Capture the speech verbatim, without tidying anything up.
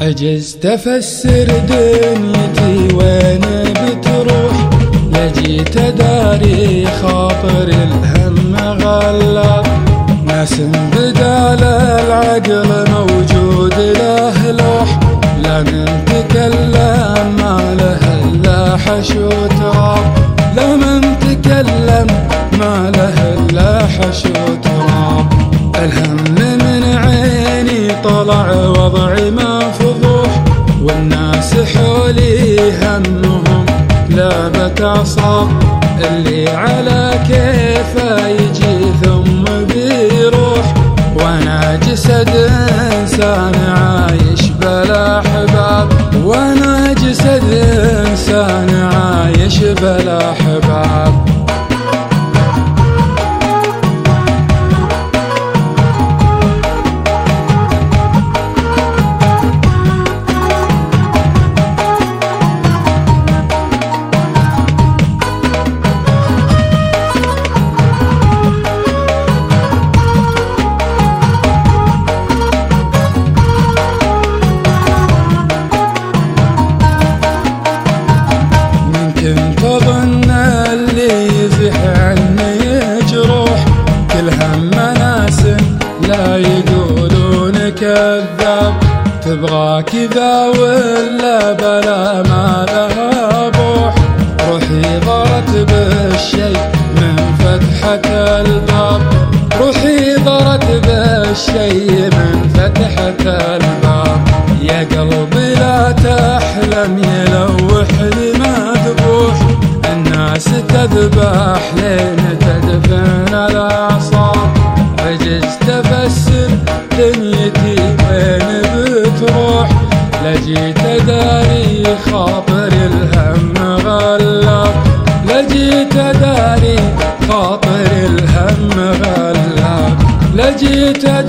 عجزت افسر دنيتي وين بتروح، لجيت اداري خاطر الهم غلط، ناس بدال العقل موجود له لوح، لا من تكلم ما له الا حش وتراب، لا من تكلم ما له الا حش وتراب. الهم من عيني طلع وضعي ما فضوح، والناس حولي همهم لعبة أعصاب، اللي على كيفه يجي ثم بيروح، وانا جسد انسان عايش بلا احباب، وانا جسد انسان عايش بلا احباب. كنت اظن اللي يزح عني جروح، كل هم ناس لا يقولون كذاب، تبغى كذا ولا بلا ما لها بوح، روحي ضرت بالشي من فتحة الباب، روحي ضرت بالشي من فتحة الباب. يا قلبي لا تحلم يلوح لي مذبوح، الناس تذبح لين تدفن الاعصاب، عجزت افسر دنيتي وين بتروح، لجيت اداري خاطر الهم غلط، لجيت اداري خاطر الهم غلط، لجيت